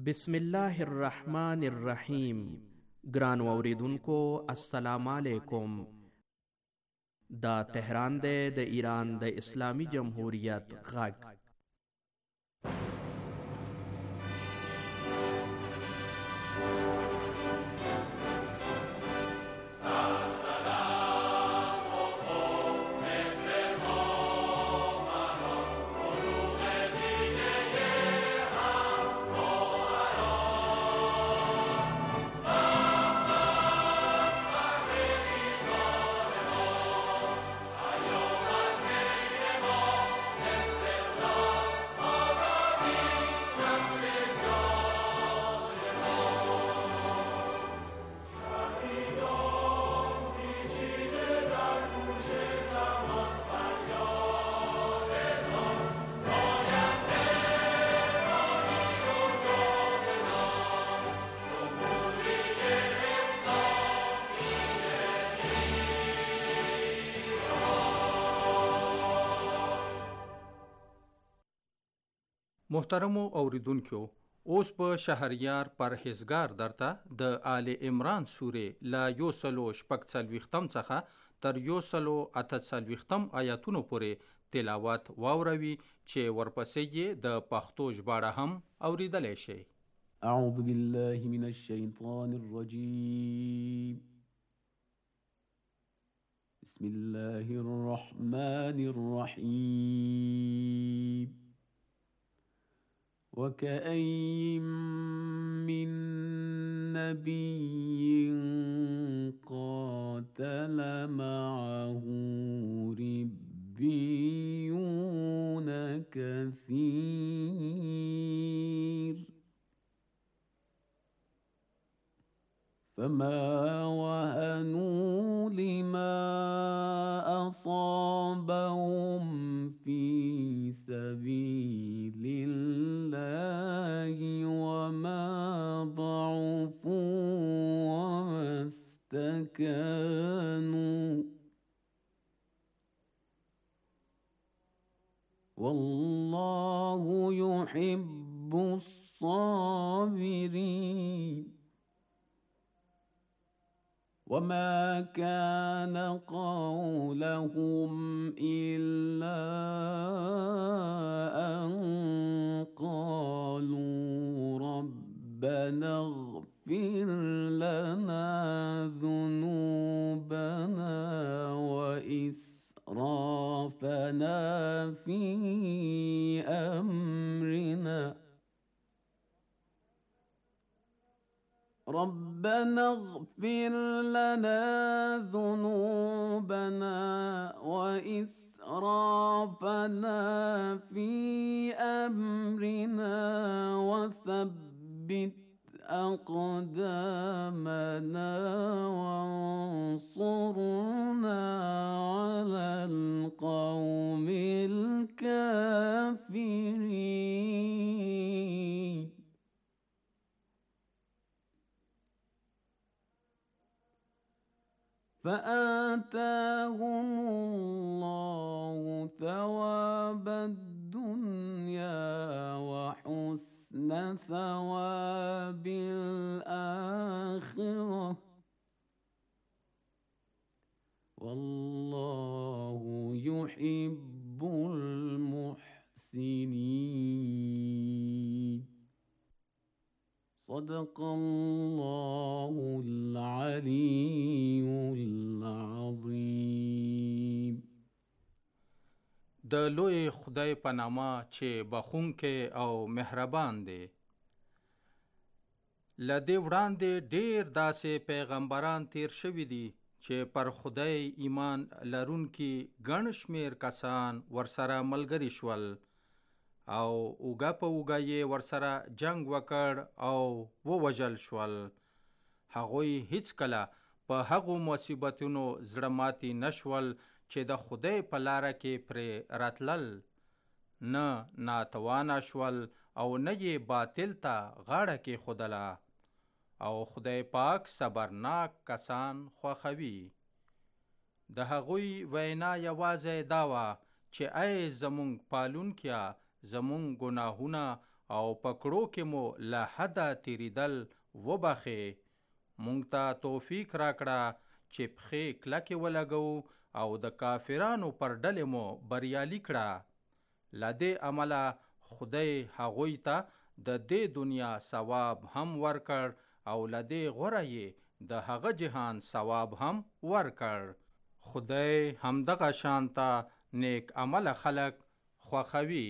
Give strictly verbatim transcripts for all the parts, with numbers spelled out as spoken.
بسم الله الرحمن الرحیم. ګران اوریدونکو السلام علیکم. دا تهران دی د ایران د اسلامی جمهوریت غږ. محترمو اوریدونکو، اوس په شهریار پرهیزګار درته د آل عمران سورې لا یو سلو شپږ څلوېښتم څخه تر یو سلو اته څلوېښتم آیاتونو پورې تلاوت واوروي چې ورپسې یې د پښتو ژباړه هم اوریدلی شي. اعوذ بالله من الشیطان الرجیم. بسم الله الرحمن الرحیم. وكأين من نبي قاتل معه ربيون كثير فما وهنوا لما أصابهم في سبيل الله وما ضعفوا وما استكانوا والله يحب الصابرين. وما كان قولهم إلا أن قالوا ربنا اغفر لنا ذنوبنا وإسرافنا في أمرنا ربنا اغفر لنا ذنوبنا وإسرافنا في أمرنا وثبت أقدامنا وانصرنا على القوم الكافرين. فآتاهم الله ثواب الدنيا وحسن ثواب الآخرة والله يحب المحسنين. صدق الله العلي العظيم. د لوی خدای په نامه چې بخښونکی او مهربان دی. له دې وړاندې ډېر داسې پیغمبران تیر شوي دي چې پر خدای ایمان لرونکي ګڼ شمېر کسان ورسره ملګري شول او اوږه په اوږه یې ورسره جنگ وکړ او ووژل شول. هغوی هیڅکله په هغو مصیبتونو زړه ماتي نشول چې د خدای په لاره کې پرې راتلل، نه ناتوانه شول او نه یې باطل ته غاړه کېښودله. او خدای پاک صبرناک کسان خوښوي. د هغوی وینا یوازې دا وه چې ای زمونږ پالونکیا، زمونږ ګناهونه او پکړو کې مو له حده تیریدل وبخې. مونږ ته توفیق راکړه چې پښې کلکې ولګو او د کافرانو پر ډلې مو بریالي کړه. له دې عمله خدای هغوی ته د دې دنیا ثواب هم ورکړ او له دې غوره یې د هغه جهان ثواب هم ورکړ. خدای همدغه شانته نیک عمل خلق خوښوي.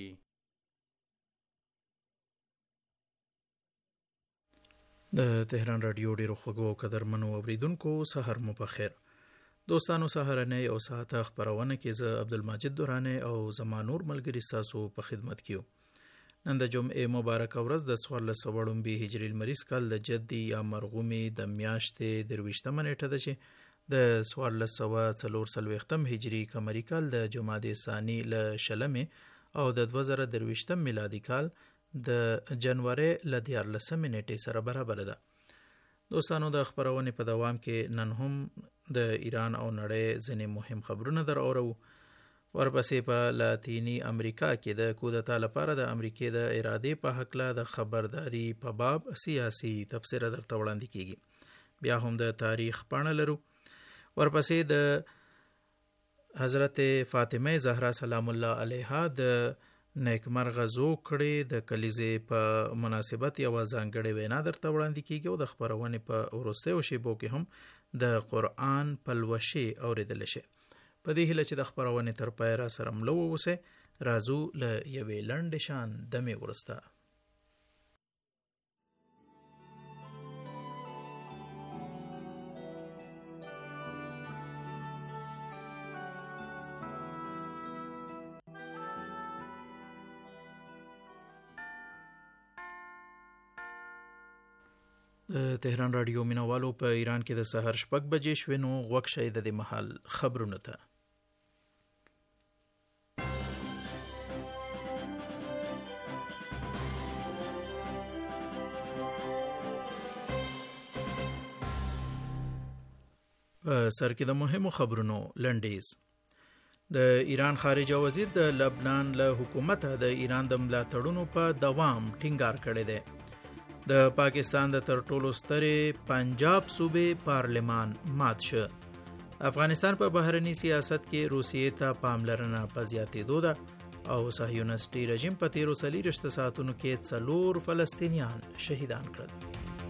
د تهران رادیو ډیرو خوږو او قدرمنو اوریدونکو سحر مو په خیر. دوستانو سحرنۍ او ساعته خبرونه کې زه عبدالمجید دورانه او زما نور ملګری تاسو په خدمت کې یو. نن د جمعې مبارک ورځ د څوارلس سوه وړومبي هجري لمریز کال د جدي یا مرغومي د میاشتې درویشتمه نیټه ده چې د څوارلس سوه څلور څلوېښتم هجري قمري کال د جمادی ثاني له شلمې او د دوه زره درویشتم میلادي کال د جنوري له دیارلسمې نیټې سره برابر ده. دوستانو د خبرونې په دوام کې نن هم د ایران او نړۍ ځینې مهم خبرونه در اورو. ورپسې په لاتینی امریکا کې د کودتا لپاره د امریکای د ارادې په حقله د خبرداري په باب سیاسي تبصره درته وړاندې کیږي. بیا هم د تاریخ پاڼه لرو. ورپسې د حضرت فاطمه زهرا سلام الله علیها د نیکمرغه زوکړې د کلیزې په مناسبت یو ځانګړې وینا درته وړاندې کیږي او د خبرونې په وروستیو شیبو کې هم د قرآن پلوشي اوریدل شي. په دې هیله چې د خبرونې تر پای را سره ملو اوسئ. راځو له یوې لنډې شان دمې وروسته. د تهران رادیو مینوالو په ایران کې د سحر شپږ بجې شوې نو غوږ شئ د دې مهال خبرونو ته. په سر کې د مهمو خبرونو لنډیز. د ایران خارجه وزیر د لبنان له حکومت د ایران د ملاتړونو په دوام ټینګار کړی دی. د پاکستان د تر ټولو سترې پنجاب صوبې پارلمان مات شو. افغانستان په بهرني سیاست کې روسیې ته پاملرنه په زیاتېدو ده او صهیونیستي رژیم په تیرو څلوېښت ساعتونو کې څلور فلسطینیان شهیدان کړل.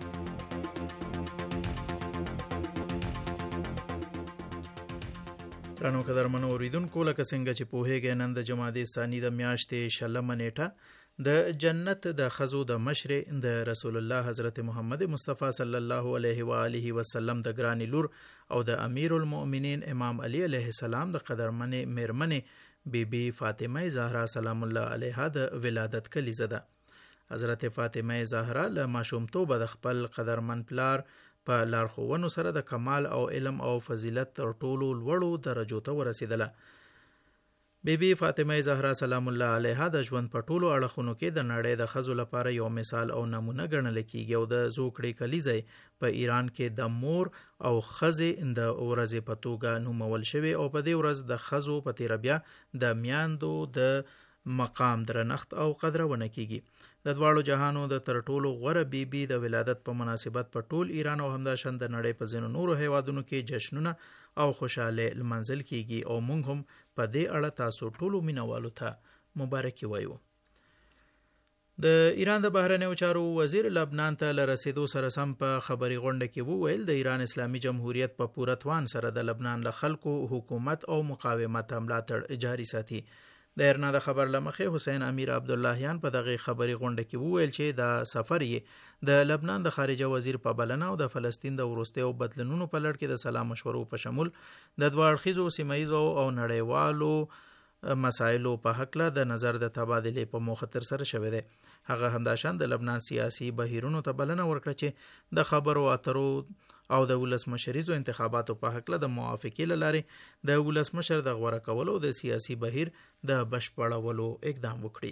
رانو قدرمنو اوریدونکو لکه څنګه چې پوهیږئ نن د جمادی ثانی د میاشتې شلمه نیټه د جنت د خزو د مشر د رسول الله حضرت محمد مصطفی صلی الله علیه و آله وسلم د ګرانی لور او د امیر المؤمنین امام علی علیه السلام د قدرمنې میرمنې بی بی فاطمه زهرا سلام الله علیها د ولادت کلیزه ده. حضرت فاطمه زهرا له ماشومتوبه د خپل قدرمن پلار په لارښوونو سره د کمال او علم او فضیلت تر ټولو لوړو درجو ته ورسېدله. بی بی فاطمه زهرا سلام الله علیها د ژوند په ټولو اړخونو کې د نړۍ د ښځو لپاره یو مثال او نمونه ګڼل کیږي او د زوکړې کلیزې په ایران کې د مور او ښځې د ورځې په توګه نومول شوی او په دې ورځ د ښځو په تیره بیا د میاندو د مقام درنښت او قدرونه کیږي. د دواړو جهانو د تر ټولو غوره بی بی د ولادت په مناسبت په ټول ایران او همداشان د نړۍ په ځینو نورو هیوادونو کې جشنونه او خوشاله لمانځل کیږي او موږ هم په دې اړه تاسو ټولو مینوالو ته مبارکي وایو. د ایران د بهرنیو چارو وزیر لبنان ته لرسېدو سره سم په خبري غونډه کې وویل د ایران اسلامي جمهوریت په پوره توان سره د لبنان له خلکو حکومت او مقاومت ملاتړ جاري ساتي. د ایرنا د خبر لمخې حسین امیر عبداللهیان په دغه خبري غونډه کې وویل چې د سفر یې د لبنان د خارجه وزیر په بلنه او د فلسطین د وروستیو بدلونونو په لړ کې د سلام مشورو په شمول د دوه اړخیزو سیمه‌ییزو او نړیوالو مسایلو په حقله د نظر د تبادلې په موخه تر سره شوی دی. هغه همداشان د لبنان سیاسي بهیرونو ته بلنه ورکړه چې د خبرو اترو او د ولسمشریزو انتخاباتو په حقله د موافقې له لارې د ولسمشر د غوره کولو او د سیاسي بهیر د بشپړولو اقدام وکړي.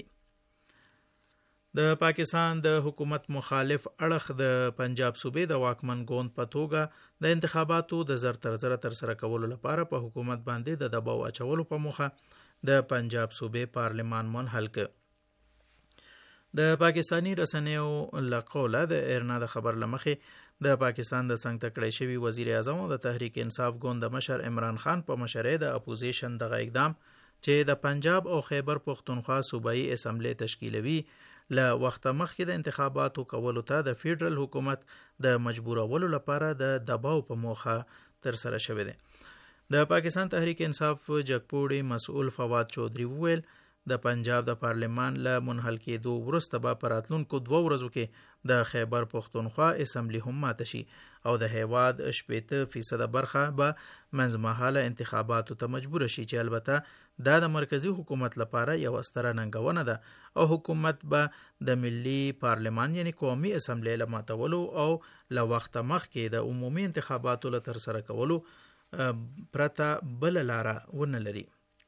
د پاکستان د حکومت مخالف اړخ د پنجاب صوبې د واکمن ګوند په توګه د انتخاباتو د زر تر زر تر سره کولو لپاره په حکومت باندې د دباو اچولو په موخه د پنجاب صوبې پارلمان منحل کړ. د پاکستانی رسنیو لقوله د ایرنا د خبر لمخې د پاکستان د څنګ تکړه شوی وزیر اعظم او د تحریک انصاف ګوند مشر عمران خان په مشرۍ د اپوزیشن دغه اقدام چې د پنجاب او خیبر پختونخوا صوبایي اسمبلی تشکیلوي له وخت مخکې د انتخاباتو کولو ته د فیډرل حکومت د مجبورولو لپاره د دباو په موخه تر سره شوی دی. د پاکستان تحریک انصاف جګپوړي مسؤل فواد چودھری وویل د پنجاب د پارلمان له منحل کېدو وروسته به په راتلونکو دوه ورځو کې د خیبر پختونخوا اسمبلی هم ماته شي او د هیواد شپېته فیصده برخه به منځمهاله انتخاباتو ته مجبور شي چې البته دا د مرکزی حکومت لپاره یو ستره ننګونه ده او حکومت به د ملي پارلمان یعنی قومي اسمبلی له ماتولو او له وخت مخکې د عمومي انتخاباتو له ترسره کولو پرته بل لاره ونه لري.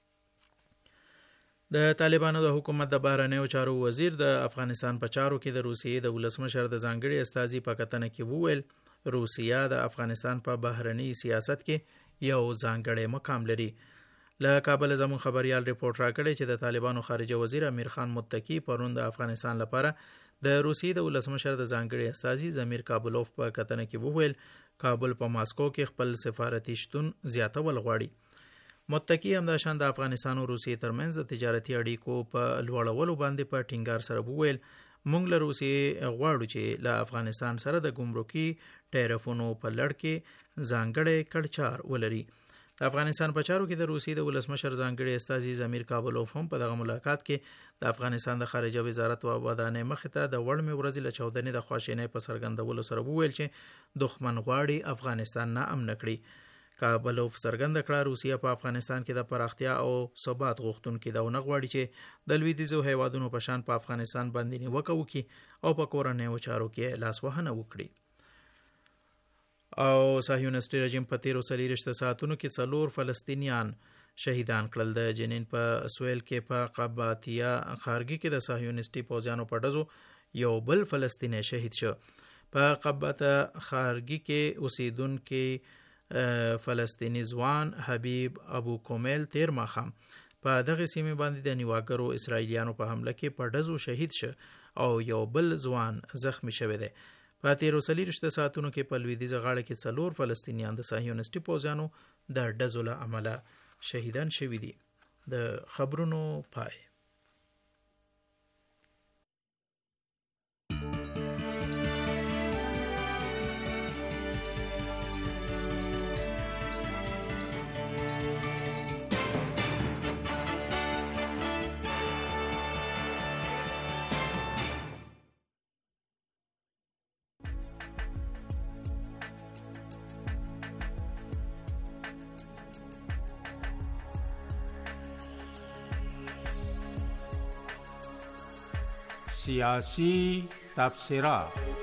د طالبانو د حکومت د بهرنیو چارو وزیر د افغانستان په چارو کې د روسیې د ولسمشر د ځانګړي استازي په کتنه کې وویل روسیه د افغانستان په بهرني سیاست کې یو ځانګړی مقام لري. له کابل زموږ خبريال ریپورت راکړی چې د طالبانو خارجه وزیر امیر خان متکی پرون د افغانستان لپاره د روسیې د ولسمشر د ځانګړي استازي زمیر کابلوف په کتنه کې وویل کابل په ماسکو کې خپل سفارتي شتون زیاتول غواړي. متکی همداشان د افغانستان او روسیې ترمنځ د تجارتي اړیکو په لوړولو باندې په ټینګار سره وویل موږ له روسیې غواړو چې له افغانستان سره د ګمرکي ټیرفونو په لړ کې ځانګړی کړچار ولري. د افغانستان په چارو کې د روسیې د ولسمشر ځانګړي استازي زمیر کابلوف هم په دغه ملاقات کې د افغانستان د خارجه وزارت و ودانې مخې ته د وړمې ورځې له چودنې د خواشینۍ په څرګندولو سره وویل چې دښمن غواړي افغانستان نه امن کړي. کابلوف څرګنده کړه روسیه په افغانستان کې د پراختیا او ثبات غوښتونکې ده او نه غواړي چې د لویدیځو هیوادونو په شان په افغانستان باندې نیوکه وکړي او په کورنیو چارو کې لاسوهنه وکړي. او صهیونیستي رژیم په تیرو څلېرویشت ساعتونو کې څلور فلسطینیان شهیدان کړل. د جنین په سویل کې په قباتیه خارګي کې د صهیونیستي پوځیانو په ډزو یو بل فلسطینی شهید شو. په قباته خارګي کې اوسیدونکي فلسطینی ځوان حبیب ابو کومیل تیر ماښام په دغه سیمه باندې د نیواګرو اسرایلیانو په حمله کې په ډزو شهید شو او یو بل ځوان زخمی شوی دی. په تیرو څلېرویشت ساعتونو کې په لویدیځه غاړه کې څلور فلسطینیان د صهیونیستي پوځیانو د ډزو له امله شهیدان شوي دي. د خبرونو پای. سیاسی تبصره.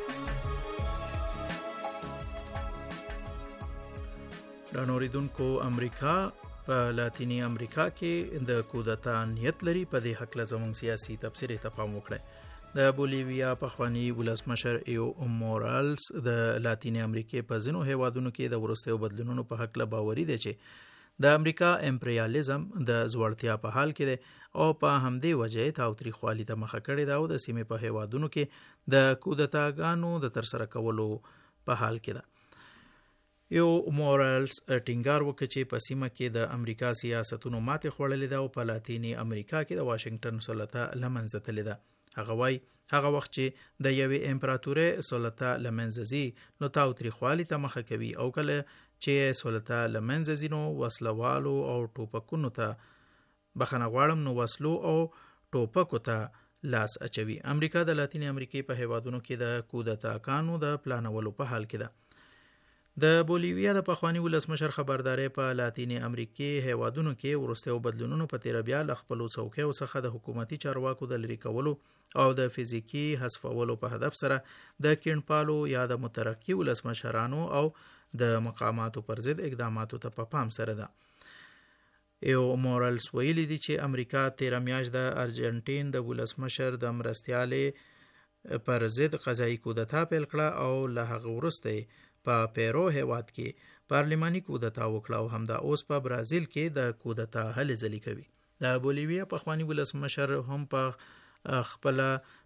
د نوریدونکو امریکا په لاتینی امریکا کې د کودتا نیت لري په دې حق له زموږ سیاسي تبصره ته پام وکړئ. د بولیویا پخوانی ولسمشر ایو مورالز د لاتینی امریکا په ځینو هیوادونو کې د وروستیو بدلونونو په حق له باوري دی چې د امریکا امپریالیزم د زوړتیا په حال کې دی او په همدې وجه تاوتریخوالي ته مخه کړې ده او د سیمې په هیوادونو کې د کودتاګانو د ترسره کولو په حال کې ده. یو مورالز ټینګار وکړ چې په سیمه کې د امریکا سیاستونو ماتې خوړلې ده او په لاتینی امریکا کې د واشنگټن سلطه له منځه تللې ده. هغه وایي هغه وخت چې د یوې امپراتورۍ سلطه له منځه ځي نو تاوتریخوالي ته مخه کوي او کله چې سلطه له منځه ځي نو وسلوالو او ټوپکونو ته بخښنه غواړم نو وسلو او ټوپکو ته لاس اچوي. امریکا د لاتینی امریکا په هیوادونو کې د کودتاګانو د پلانولو په حال کې ده. د بولیویا د پخوانی ولسمشر خبرداري په لاتینی امریکا هیوادونو کې ورستیو بدلونونو په تیر بیا ل خپل څوکۍ او څخه د حکومتي چارواکو د لری کولو او د فزیکی حذفولو په هدف سره د کینپالو یا د مترقی ولسمشرانو او د مقاماتو پر ضد اقداماتو ته په پام سره ده. یو مورالز ویلي دي چې امریکا تیر میاشت د ارجنټین د ولسمشر د مرستیالې پر ضد قضایي کودتا پیل کړه او له هغه وروسته په پیرو هیواد کې پارلماني کودتا وکړه او همدا اوس په برازیل کې د کودتا هلې ځلې کوي. د بولیویا پخوانی ولسمشر هم په خپل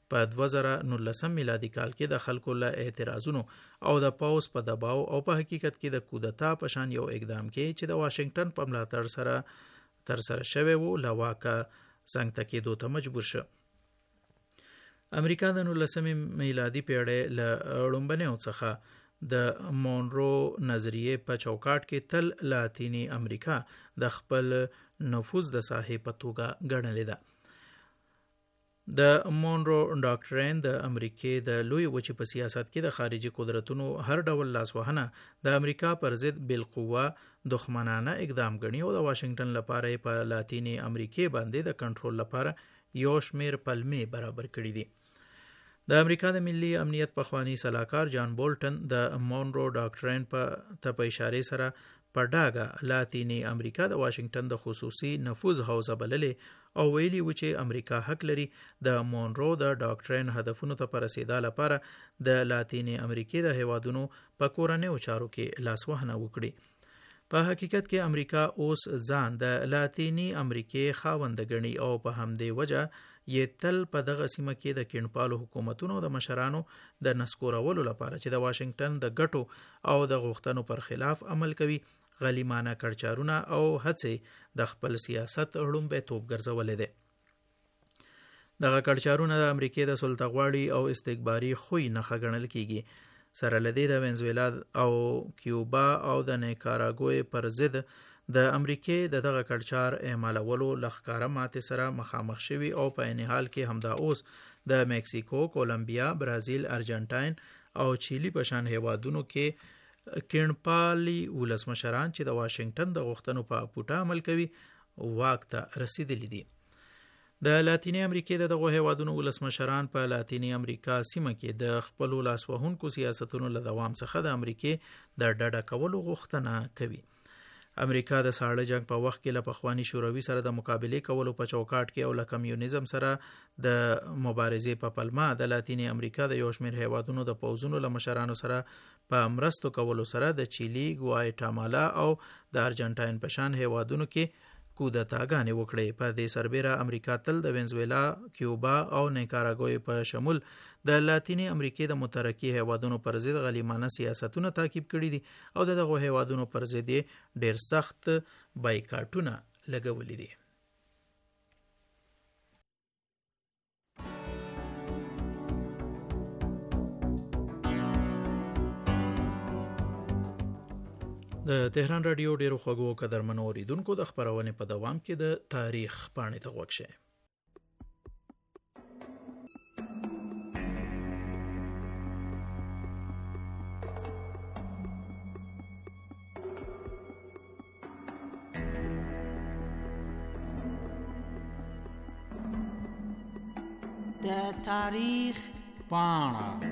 په دوه زره نولسم میلادي کال کې د خلکو له اعتراضونو او د پاوس په دباو او په حقیقت کې د کودتا په شان یو اقدام کې چې د واشنگټن په ملاتړ سره تر سره شوی وو له واکه څنګ ته کېدو ته مجبور شو. امریکا د نولسمې میلادي پیړۍ له لومړنیو څخه د مونرو نظریې په چوکاټ کې تل لاتینی امریکا د خپل نفوذ د ساحې په توګه ګڼلې ده. د مونرو ډاکټرین د امریکې د لوی وچې په سیاست کې د خارجي قدرتونو هر ډول لاسوهنه د امریکا پر ضد بالقوه دښمنانه اقدام ګڼي او د واشنگټن لپاره په لاتینی امریکې باندې د کنټرول لپاره یو شمیر پلمې برابر کړي دي. د امریکا د ملي امنیت پخوانی سلاکار جان بولټن د مونرو ډاکټرین په ته په اشاره سره په ډاګه لاتینی امریکا د واشنگټن د خصوصي نفوذ حوزه بللې او ویلي و چې امریکا حق لري د مونرو د ډاکټرین هدفونو ته پر رسیدا لپاره د لاتینی امریکې د هیوادونو په کورنیو چارو کې لاسوهنه وکړي. په حقیقت کې امریکا اوس ځان د لاتینی امریکې خاوند ګڼي او په همدې وجه یې تل په دغه سیمه کې د کینپالو حکومتونو د مشرانو د نسکورولو لپاره چې د واشنگټن د ګټو او د غوښتنو پر خلاف عمل کوي غلیمانه کړچارونه او هڅې د خپل سیاست اړومبه توپ ګرځولې ده. دغه کړچارونه د امریکې د سلطغواړي او استکباري خوی نښه ګڼل کیږي. سره لدی د وینزویلا او کیوبا او د نیکاراګوې پر ضد د امریکې د دغه کړچار اعمالولو لخکاره ماتې سره مخامخ شوي او په عین حال کې همدا اوس د میکسیکو، کولمبیا، برازیل، ارجنټاین او چیلی په شان هیوادونو کې کینپالي ولسمشران چې د واشنگټن د غوښتنو په پوټه عمل کوي واک ته رسیدلی دي. د لاتینی امریکې د دغه هیوادونو ولسمشران په لاتینی امریکا سیمه کې د خپل لاسوهونکو سیاستونو له دوام څخه د امریکې د ډډه کولو غوښتنه کوي. امریکا د ساړه جنگ په وخت کې له پخوانی شوروي سره د مقابلې کولو په چوکاټ کې او له کمیونیزم سره د مبارزې په پلمه د لاتینی امریکا د یو شمېر هیوادونو د پوځونو له مشرانو سره په مرستو کولو سره د چیلی، ګواتیمالا او د ارجنټاین په شان هیوادونو کې کودتاګانې وکړې. په دې سربیره امریکا تل د وینزویلا، کیوبا او نیکاراګوې په شمول د لاتینی امریکې د مترقي هیوادونو پر ضد غلیمانه سیاستونه تعقیب کړي دي او د دغه هیوادونو پر ضد ډیر سخت بایکاټونه لګولي دي. د تهران رادیو ډیرو خوږو قدرمنو اوریدونکو د خبرونې په دوام کې د تاریخ پاڼې ته غوږ شئ. د تاریخ پاڼه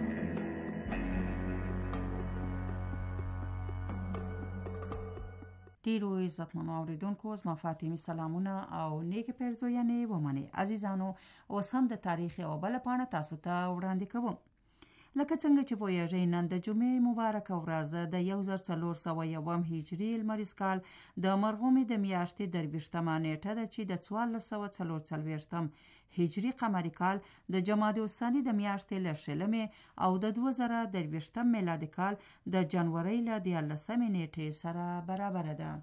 ډیرو عزتمنو اوریدونکو زما فاطمی سلامونه او نیک پیرزوینې ومني. عزیزانو اوس هم د تاریخ او بل پاڼه تاسو ته وړاندې کوم. لکه څنګه چې پوهیږئ نن د جمعې مبارکه ورځ د یو زر څلور سوه یوم هجري لمریز کال د مرغومې د میاشتې درویشتمه نیټه ده چې د څوارلس سوه څلور څلوېښتم هجري قمري کال د جمادی الثاني د میاشتې له شلمې او د دوه زره درویشتم میلادي کال د جنورۍ له دیارلسمې نیټې سره برابر ده.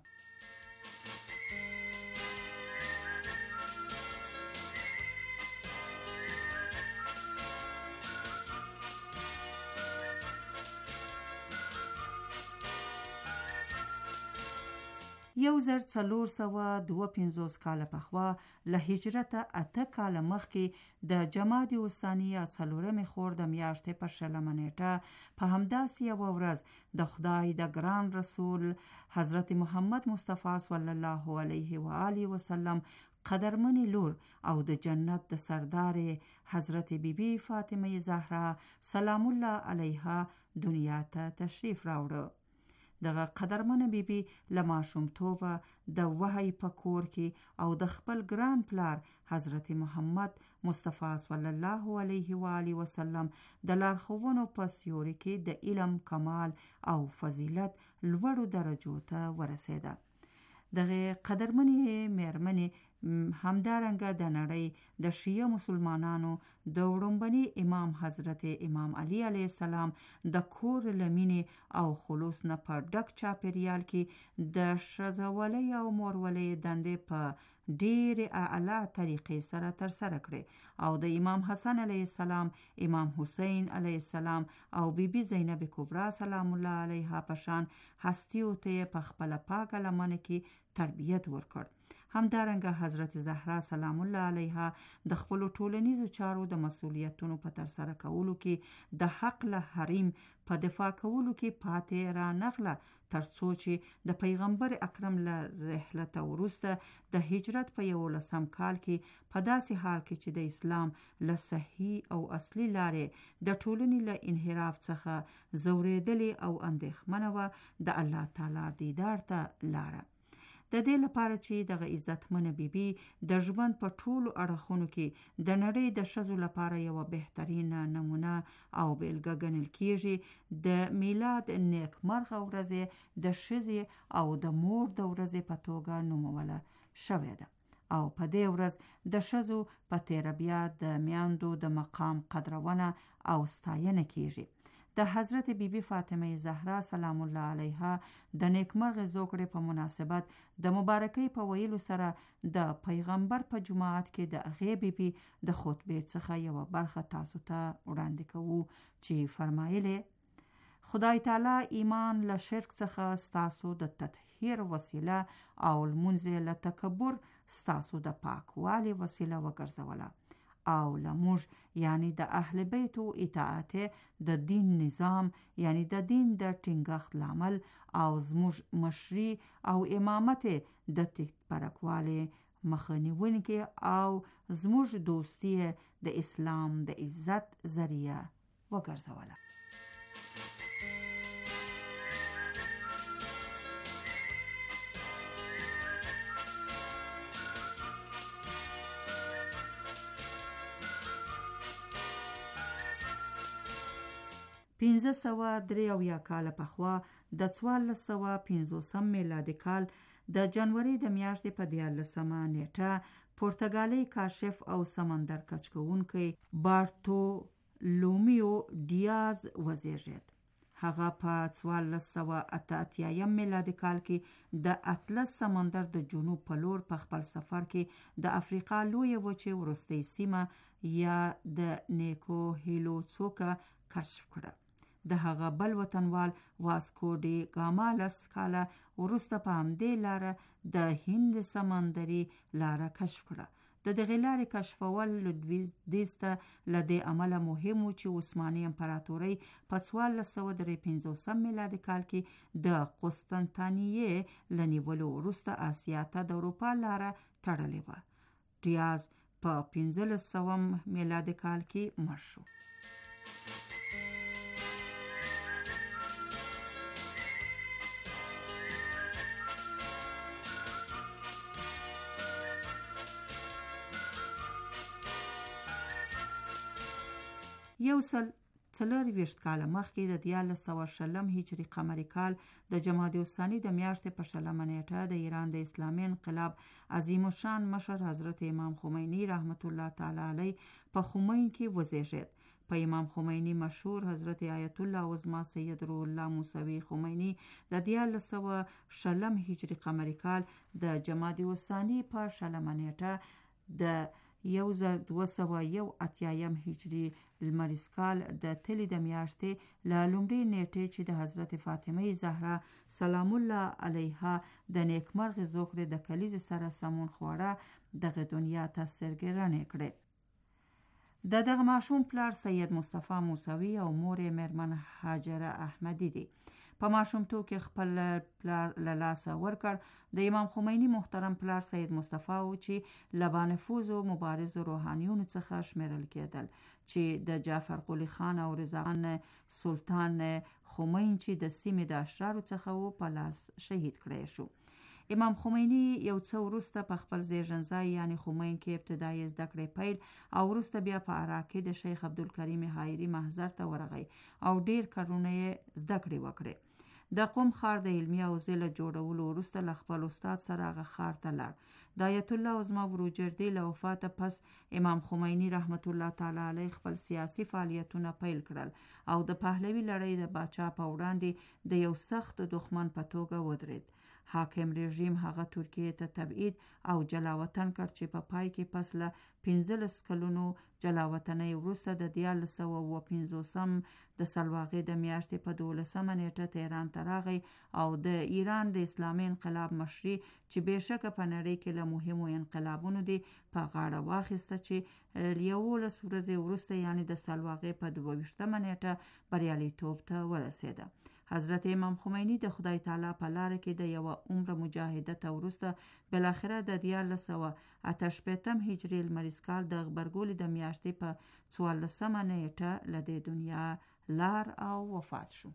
یو زر څلور سوه دوه پنځوس کاله پخوا له هجرته اته کاله مخکې د جمادی الثاني یا څلورمې خور د میاشتې په شلمه نیټه په همداسې یوه ورځ د خدای د ګران رسول حضرت محمد مصطفی صلی الله علیه و آله وسلم قدرمنې لور او د جنت د سردار حضرت بیبي بی فاطمه زهرا سلام الله علیها دنیا ته تشریف راوړه. دغه قدرمنه بیبي له ماشومتوبه د وحی په کور کې او د خپل ګران پلار حضرت محمد مصطفی صلی الله علیه و آله وسلم د لارښوونو په سیوري کې د علم، کمال او فضیلت لوړو درجو ته ورسېده. دغه قدرمنې میرمنې همدارنګه د نړۍ د شیعه مسلمانانو د وړومبني امام حضرت امام علی علیه السلام د کور لمینې او خلوص نه په ډک چاپیریال کې د ښځولۍ او مورولۍ دندې په ډېرې اعلی طریقې سره ترسره کړې او د امام حسن علیه السلام، امام حسین علیه السلام او بیبي بی زینب کبرا سلام الله علیها په شان هستیو ته په خپل پاکه لمنه کې تربیت ورکړ. همدارنګه حضرت زهرا سلام الله علیها د خپل ټولنیزو چارو د مسؤلیتونو په ترسره کولو کې د حق له حریم په دفاع کولو کې پاتې را نغله، ترڅو چې د پیغمبر اکرم له رحلت وروسته د هجرت په یولسم کال کې په داسې حال کې چې د اسلام له صحیح او اصلي لارې د ټولنې له انحراف څخه زورېدلې او اندېښمنه وه، د الله تعالی دیدار ته لاړه. د دې لپاره چې دغه عزتمنه بیبي د ژوند په ټولو اړخونو کې د نړۍ د ښځو لپاره یوه بهترینه نمونه او بیلګه ګڼل کیږي، د میلاد نیکمرغه ورځ د ښځې او د مور د ورځې په توګه نوموله شوې ده او په دې ورځ د ښځو په تیره بیا د میاندو د مقام قدرونه او ستاینه کیږي. د حضرت بیبي بی فاطمه زهرا سلام الله علیها د نیکمرغه زوکړې په مناسبت د مبارکۍ په ویلو سره د پیغمبر په جماعت کې د هغې بیبي د خطبې څخه یوه برخه تاسو ته وړاندې کوو چې فرمایلې: خدای تعالی ایمان له شرک څخه ستاسو د تطهیر وسیله او لمونځ له تکبر ستاسو د پاکوالي وسیله وګرځوله او لموږ یعنی د اهل بیتو اطاعت د دین نظام یعنی د دین د ټینګښت لامل او زموږ مشري او امامت د تکبرکوالی مخنیونکي او زموږ دوستی د اسلام د عزت ذریعہ وګرځوله. پنځه سوه درې اویا کاله پخوا د څوارلس سوه پنځوسم میلادي کال د جنوري د میاشتې په دیارلسمه نیټه پرتګالي کاشف او سمندر کچ کوونکی بارتولومیو ډیاز وزیږید. هغه په څوارلس سوه اته اتیایم میلادي کال کې د اطلس سمندر د جنوب په لور په خپل سفر کې د افریقا لویه وچې وروستۍ سیمه یا د نیکو هیلو څوکه کشف کړه. د هغه بل وطنوال واسکو ډی ګاما لس کاله وروسته په همدې لاره د هند سمندري لاره کشف کړه. د دغې لارې کشفول لویدیځ ته له دې امله مهم و چې عثماني امپراتورۍ په څوارلس سوه درې پنځوسم میلادي کال کې د قسطنطنیې له نیولو وروسته اسیا ته د اروپا لاره تړلې وه. ډیاز په پنځلس سوم میلادي کال کې مړ شو. یو سل څلرویشت کاله مخکې د دیارلس سوه شلم هجري قمري کال د جمادی الثاني د میاشتې په شلمه نیټه د ایران د اسلامي انقلاب عظیم الشان مشر حضرت امام خمینی رحمت الله تعالی علیه په خمین کې وزیږید. په امام خمینی مشهور حضرت آیت الله عظما سید روح الله موسوی خمینی د دیارلس سوه شلم هجري قمري کال د جمادی الثاني په شلمه نیټه د یو زر دوه سوه یو اتیایم هجري لمریز کال د تلې د میاشتې له لومړۍ نیټې چې د حضرت فاطمه زهرا سلام الله علیها د نیکمرغه زوکړې د کلیزې سره سمون خوړه دغه دنیا ته سترګې کړې. د دغه ماشوم پلار سید مصطفی موسوی او مور میرمن هاجره احمدی دي. په ماشومتوب کې خپل پلار له لاسه ورکړ. د امام خمینی محترم پلار سید مصطفی و چې له بانفوذو مبارزو روحانیونو څخه شمیرل کېدل چې د جعفر قلی خان او رضا خان سلطان خمین چې د سیمې د اشرارو څخه و په لاس شهید کړی شو. امام خمینی یو څه وروسته په خپل زیږنځای یعنی خمین کې ابتدایي زده کړې پیل او وروسته بیا په عراق کې د شیخ عبدالکریم حایري محضر ته ورغی او ډیر کارونه یې زده کړې وکړې. د قم ښار د علمي حوزې له جوړولو وروسته له خپل استاد سره هغه ښار ته لاړ. د آیت الله عظما وروجردي له وفاته پس امام خمیني رحمت الله تعالی علیه خپل سیاسي فعالیتونه پیل کړل او د پهلوي لړۍ د باچا په وړاندې د یو سخت دښمن په توګه ودرېد. حاکم رژیم هغه ترکیې ته تبعید او جلاوطن کړ چې په پای کې پس له پنځلس کلونو جلاوطنۍ وروسته د دیارلس سوه اووه پنځوسم د سلواغې د میاشتې په دولسمه نیټه تهران ته راغی او د ایران د اسلامي انقلاب مشري چې بېشکه په نړۍ کې له مهمو انقلابونو دی په غاړه واخیسته چې یولس ورځې وروسته یعنی د سلواغې په دوه ویشتمه نیټه بریالیتوب ته ورسېده. حضرت امام خمیني د خدای تعالی په لاره کې د یوه عمر مجاهدت وروسته بالاخره د دیارلس سوه اته شپېتم هجري لمریز کال د غبرګولي د میاشتې په څوارلسمه نیټه له دې دنیا لار او وفات شو.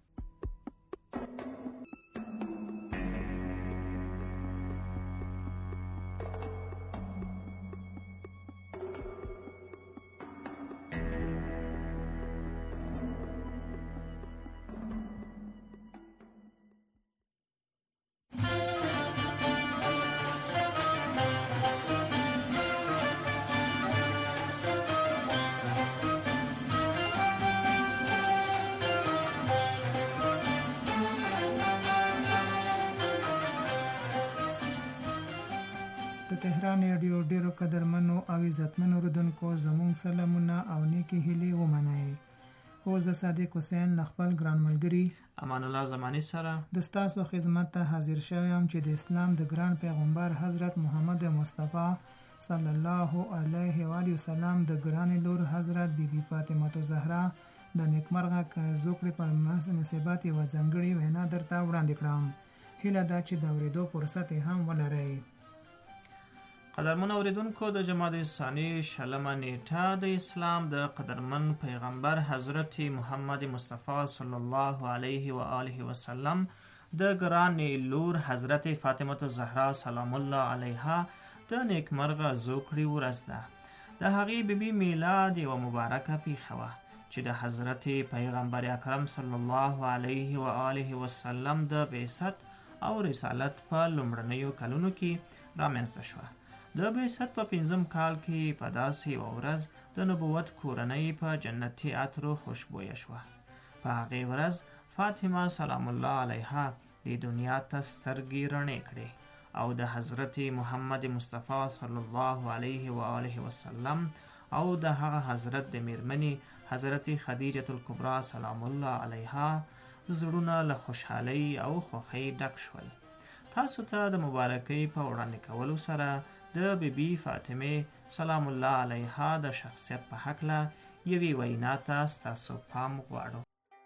د تهران رادیو ډیرو قدرمنو او عزتمنو اوریدونکو زموږ سلامونه او نیکی هیلې ومنئ. او زه صادق حسین له خپل ګران ملګري امان الله زمانی سره د ستاسو خدمت ته حاضر شوم چې د اسلام د ګران پیغمبر حضرت محمد مصطفی صلی الله علیه و آله وسلم د ګران لور حضرت بیبي بی فاطمه زهرا د نیکمرغه زوکړې په مناسبت یو ځانګړي وینا درته وړاندې کړم. هیله ده چې د اورېدو فرصت هم ولرئ. قدرمن اوریدونکو د جمادی ثانی شلمه نیټه د اسلام د قدرمن پیغمبر حضرت محمد مصطفی صلی الله علیه و آله وسلم د ګران لور حضرت فاطمه زهرا سلام الله علیها د نیکمرغه زوکړې ورځ ده. د هغې بیبي میلاد یوه مبارکه پیښه وه چې د حضرت پیغمبر اکرم صلی الله علیه و آله وسلم د بعثت او رسالت په لومړنیو کلونو کې رامنځته شوه. د بعثت په پنځم کال کې په داسې یوه ورځ د نبوت کورنۍ په جنتي عطرو خوشبویه شوه. په هغې ورځ فاطمه سلام الله علیها د دنیا ته سترګې رڼې کړې او د حضرت محمد مصطفی صلی الله علیه و آله وسلم او د هغه حضرت د میرمنې حضرت خدیجه الکبرا سلام الله علیها زړونه له خوشحالۍ او خوښۍ ډک شول. تاسو ته د مبارکۍ په وړاندې کولو سره د بیبي فاطمه سلام الله علیها د شخصیت په هکله یوې وینا ته ستاسو پام غواړو.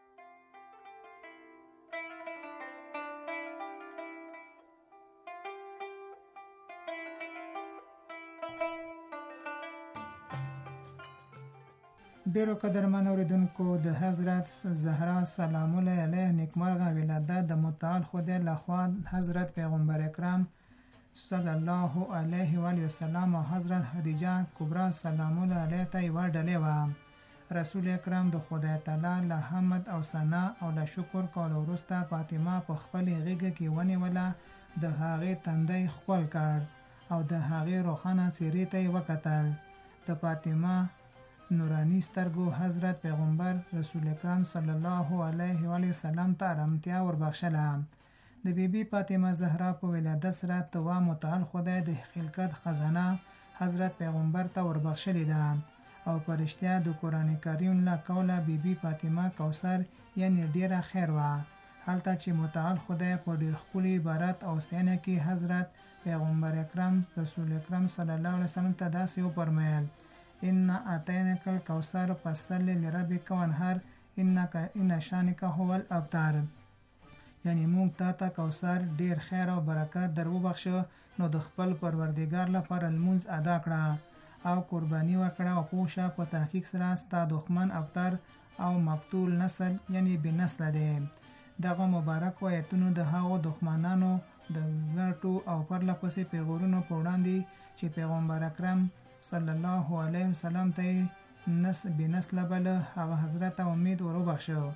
ډیرو قدرمن اوریدونکو د حضرت زهرا سلام الله علیها نیکمرغه ولادت د متعال خدای لخوا حضرت پیغمبر اکرم صلی الله علیه و آله وسلم او حضرت خدیجه کبرا سلام الله علیها ته یوه ډلې وه. رسول اکرم د خدای تعالی له حمد او ثنا او له شکر کولو وروسته فاطمه په خپلې غېږه کې ونیوله، د هغې تندی ښکل کړ او د هغې روښانه څېرې ته یې وکتل. د فاطمه نورانی سترګو حضرت پیغمبر رسول اکرم صلی الله علیه و آله وسلم ته ارامتیا وربخښله. د بیبي فاطمه زهرا په ولادت سره توا متعال خدای د خلقت خزانه حضرت پیغمبر ته وربخښلې ده او په رښتیا د قرآن کریم له قوله بیبي فاطمه کوثر یعنی ډیره خیر وه. هلته چې متعال خدای په ډیر ښکلي عبارت او ستاینه کې حضرت پیغمبر اکرم رسول اکرم صلی الله علیه وسلم ته داسې وفرمیل: ان اعطیناک الکوثر فصل لربک وانحر ان شانک هو الابتر. یعنی مونږ تا ته کوثر ډیر خیر او برکت در وبخښه، نو د خپل پروردګار لپاره لمونځ ادا کړه او قرباني وکړه او پوه په تحقیق سره ستا دښمن ابتر او مقتول نسل یعنی بې نسله دی. دغه مبارک آیتونو د هغو دښمنانو د ګټو او پرله پسې پیغورونو په وړاندې چې پیغمبر اکرم صلی الله علیه وسلم ته نسل بې نسله بله هغه حضرت امید ور وبخښه.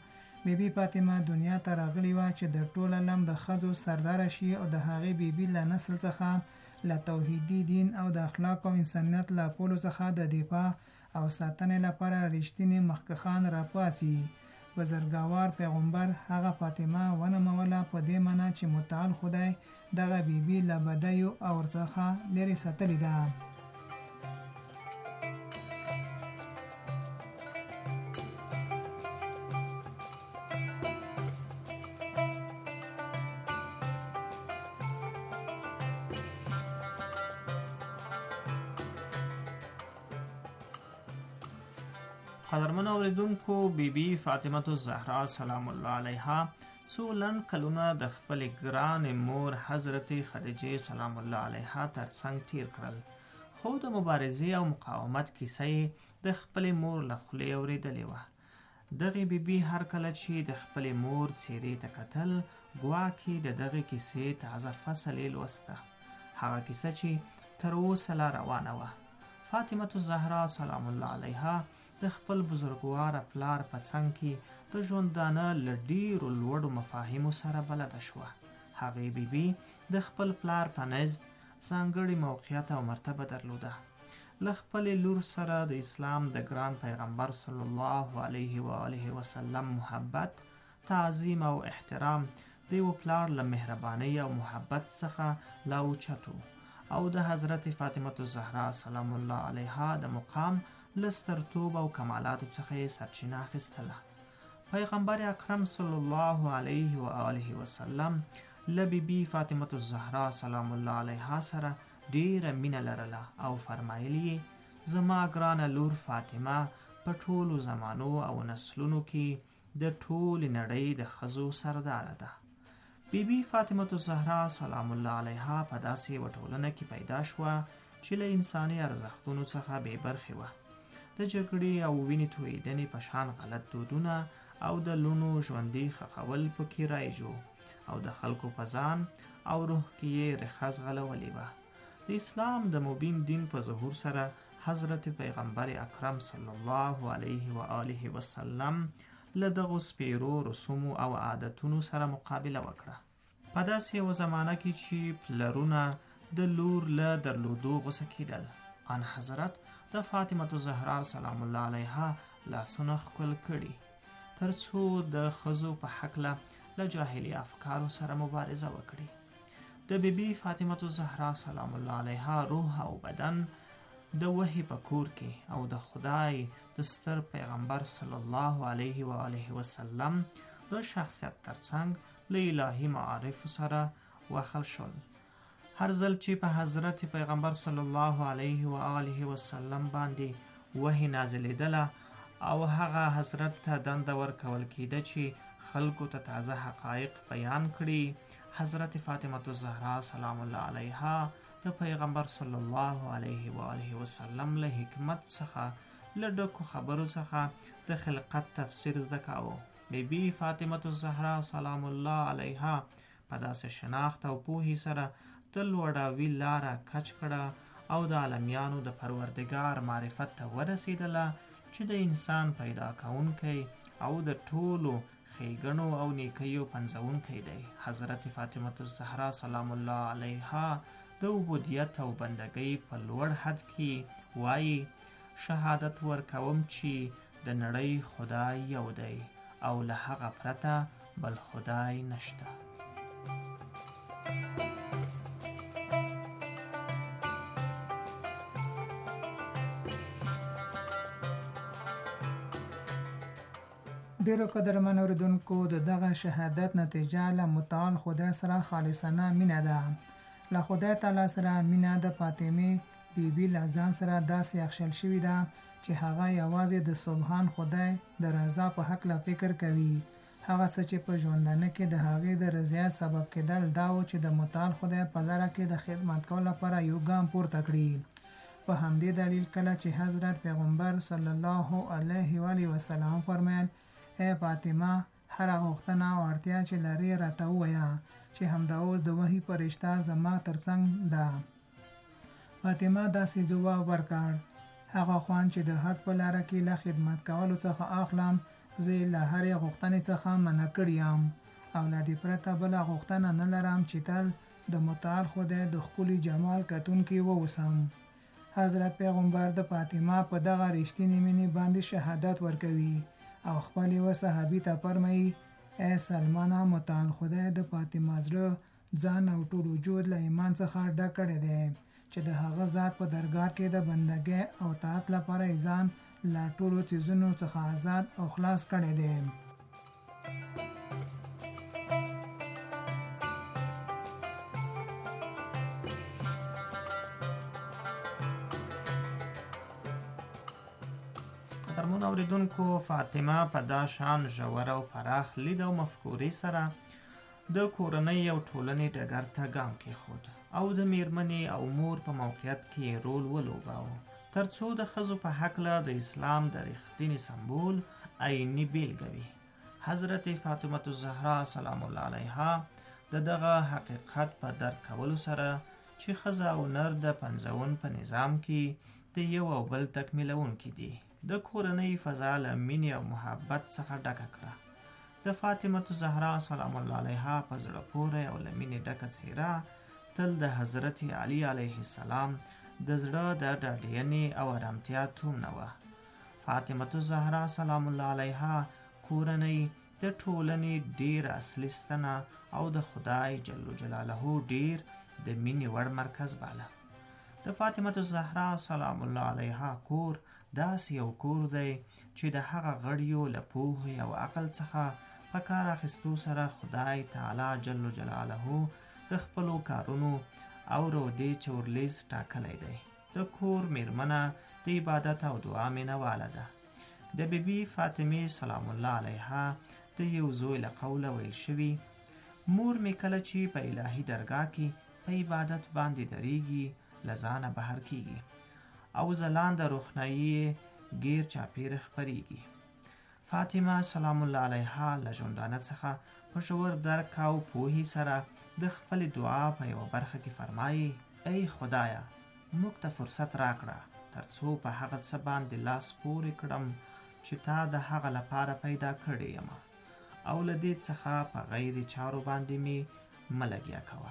بیبي فاطمه دنیا ته راغلی وه چې د ټول عالم د ښځو سرداره شي او د هغې بیبي له نسل څخه له توحیدي دین او د اخلاق او انسانیت له پولو څخه د دفاع او ساتنې لپاره رښتینی مخکښان راپاسي. بزرګوار پیغمبر هغه فاطمه ونموله په دې معنی چې متعال خدای دغه بیبي له بدیو او ورڅخه لرې ساتلې ده. قدرمن اوریدونکو، بیبي فاطمه الزهرا سلام الله علیها څو لنډ کلونه د خپلې ګرانې مور حضرت خدیجې سلام الله علیها ترڅنګ تیر کړل، خو د مبارزې او مقاومت کیسه یې د خپلې مور له خولې اورېدلې وه. دغې بیبي هر کله چې د خپلې مور څېرې ته کتل، ګواکې د دغې کیسې تازه فصل یې لوسته، هغه کیسه چې تر اوسه لا روانه وه. فاطمه الزهرا سلام الله علیها د خپل بزرګواره پلار په څنګ کې د ژوندانه له ډېرو لوړو مفاهیمو سره بلده شوه. هغې بیبي د خپل پلار په نزد ځانګړې موقعیت او مرتبه درلوده. له خپلې لور سره د اسلام د ګران پیغمبر صلی الله علیه و آله وسلم محبت، تعظیم او احترام د یو پلار له مهربانۍ او محبت څخه لا اوچتو او د حضرت فاطمه الزهرا سلام الله علیها د مقام لسترتوب او کمالاتو څخه یې سرچینه اخیستله. پیغمبر اکرم صلی الله علیه و آله وسلم له بیبي فاطمه الزهرا سلام الله علیها سره ډیره مینه لرله او فرمایلی یې زما ګرانه لور فاطمه په ټولو زمانو او نسلونو کې د ټولې نړۍ د ښځو سرداره ده. بیبي فاطمه الزهرا سلام الله علیها په داسې یوه ټولنه کې پیدا شوه چې له انساني ارزښتونو څخه بې برخې وه. د جګړې او وینې تویېدنې په شان غلط دودونه او د لوڼو ژوندي ښخول پکې رایجو او د خلکو په ځان او روح کې یې ریښه ځغلولې وه. د اسلام د مبین دین په ظهور سره حضرت پیغمبر اکرم صلی الله علیه و آله وسلم له دغو سپیرو رسومو او عادتونو سره مقابله وکړه. په داسې یوه زمانه کې چې پلرونه د لور له درلودو غوسه کېدل، آن حضرت د فاطمه الزهرا سلام الله علیها لاسونه ښکل کړي تر څو د ښځو په هکله له جاهلي افکارو سره مبارزه وکړي. د بیبي فاطمه الزهرا سلام الله علیها روح او بدن د وحی په کور کې او د خدای د ستر پیغمبر صلی الله علیه و آله وسلم د شخصیت ترڅنګ له الهي معارفو سره وخل شول. هر ځل چې په حضرت پیغمبر صلی الله علیه و آله وسلم باندې وحی نازلېدله او هغه حضرت ته دنده ورکول کېده چې خلکو ته تازه حقایق بیان کړي، حضرت فاطمه الزهرا سلام الله علیها د پیغمبر صلی الله علیه و آله وسلم له حکمت څخه له ډکو خبرو څخه د خلقت تفسیر زده کاوه. بیبي فاطمه الزهرا سلام الله علیها په داسې شناخت او پوهې سره د لوړاوي لاره کچ کړه او د عالمیانو د پروردګار معرفت ته ورسېدله چې د انسان پیدا کوونکی او د ټولو ښېګڼو او نیکیو پنځونکی دی. حضرت فاطمه الزهرا سلام الله علیها د عبودیت او بندګۍ په لوړ حد کې وایي شهادت ورکوم چې د نړۍ خدای یو دی او له هغه پرته بل خدای نشته. ډیرو قدرمن اوریدونکو، د دغه شهادت نتیجه له متعال خدای سره خالصانه مینه ده. له خدای تعالی سره مینه د فاطمه بیبي له ځان سره داسې اخښل شوې ده چې هغه یوازې د سبحان خدای د رضا په هکله فکر کوي. هغه څه چې په ژوندانه کې د هغې د رضایت سبب کېدل دا و چې د متعال خدای په لاره کې د خدمت کولو لپاره یو ګام پورته کړي. په همدې دلیل کله چې حضرت پیغمبر صلی الله علیه و آله وسلم فرمایل ای فاطمه، هره غوښتنه او اړتیا چې لرې راته ووایه چې همدا اوس د وحي فرشته زما ترڅنګ ده. فاطمه داسې ځواب ورکړ: هغه خوند چې د حق په لاره کې له خدمت کولو څخه اخلم زه له هرې غوښتنې څخه منع کړی یم او له دې پرته بله غوښتنه نه لرم چې تل د متعال خدای د ښکلي جمال کتونکي واوسم. حضرت پیغمبر د فاطمه په دغه رښتینې مینې باندې شهادت ورکوي او خپل یوه صحابي ته فرمایي: ای سلمانه، متعال خدای د فاطمه زړه، ځان او ټول وجود له ایمان څخه ډک کړی دی چې د هغه ذات په درګاه کې د بندګۍ او طاعت لپاره یې ځان له ټولو څیزونو څخه آزاد او خلاص کړی دی. قدرمن اوریدونکو، فاطمه په دا شان ژور او پراخ لید او مفکورې سره د کورنۍ او ټولنې ډګر ته ګام کېښود او د میرمنې او مور په موقعیت کې رول ولوباوه، تر څو د ښځو په هکله د اسلام د رښتیني سمبول عیني بیلګه وي. حضرت فاطمه الزهرا سلام الله علیها د دغه حقیقت په درک کولو سره چې ښځه او نر د پنځون په نظام کې د یو او بل تکمیلونکي دي، د کورنۍ فضا له مینې او محبت څخه ډکه کړه. د فاطمه الزهرا سلام الله علیها په زړه پورې او له مینې ډکه څېره تل د حضرت علی علیه السلام د زړه د ډاډینې او ارامتیا تومنه وه. فاطمه الزهرا سلام الله علیها کورنۍ د ټولنې ډیر اصلي ستنه او د خدای جل جلاله ډیر د مینې وړ مرکز باله. د فاطمه الزهرا سلام الله علیها کور داسې یو کور دی چې د هغه غړیو له پوهې او عقل څخه په کار اخیستو سره خدای تعالی جل جلاله د خپلو کارونو او رودې چورلیز ټاکلی دی. د کور میرمنه د عبادت او دعا مینواله ده. د بی بی فاطمه سلام الله علیها د یو زوی له قوله ویل شوي: مور مې کله چې په الهي درګاه کې په عبادت باندې دریږي له ځانه بهر کیږي او ځلانده روښنایي غیر چاپیر خپریږي. فاطمه سلام الله علیها له ژوندانه څخه په ژور درک او پوهې سره د خپل دعا په یوه برخه کې فرمایي: ای خدایا، موږ ته فرصت راکړه تر څو په هغه څه باندې لاس پورې کړم چې تا د هغه لپاره پیدا کړی یم او له دې څخه په غیر چارو باندې مې مه لګیا کوه.